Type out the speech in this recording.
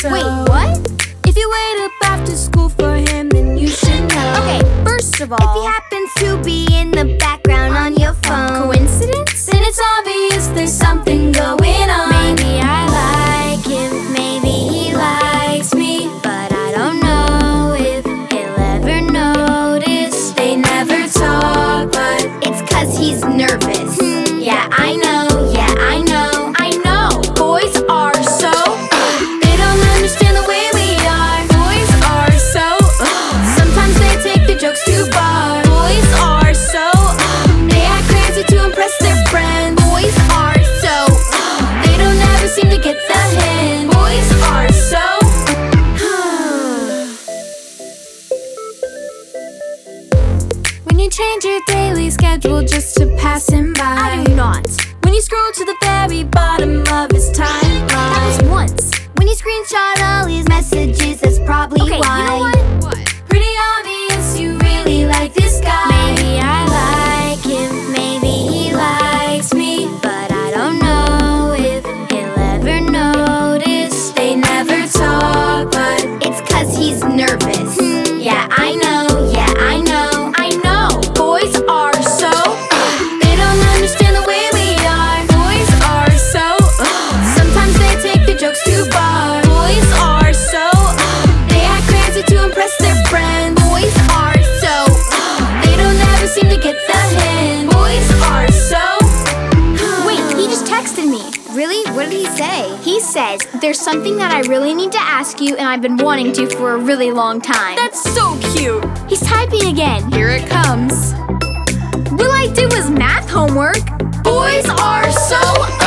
so. Wait, what? If you wait up after school for him, then you should know. Okay, first of all, If he happens to be in the background on your phone, coincidence? then it's obvious there's something going on. maybe I like him, maybe he likes me, but I don't know if he'll ever notice. They never talk, but It's 'cause he's nervous. Yeah, I know, I know. boys are so. They don't understand the way we are. Boys are so. Sometimes they take the jokes too far. Boys are so. They act crazy to impress their friends. Boys are so. They don't ever seem to get the hint. Boys are so. When you change your daily schedule just to pass him by. I do not. When you scroll to the very bottom of his timeline. That was once. When you screenshot all his messages, that's probably Okay, why. you know what? Pretty obvious you really like this guy. Maybe I like him, maybe he likes me, but I don't know if he'll ever notice. They never talk, but It's 'cause he's nervous. Yeah, I know, I know. Boys are so. They don't understand the way we are. Boys are so. Sometimes they take the jokes too far. Boys are so. They act crazy to impress their friends. boys are so. They don't ever seem to get the hint. Boys are so. Wait, he just texted me. Really? What did he say? He says, there's something that I really need to ask you and I've been wanting to for a really long time. That's so cute. He's typing again. Here it comes. Will I do his math homework? Boys are so.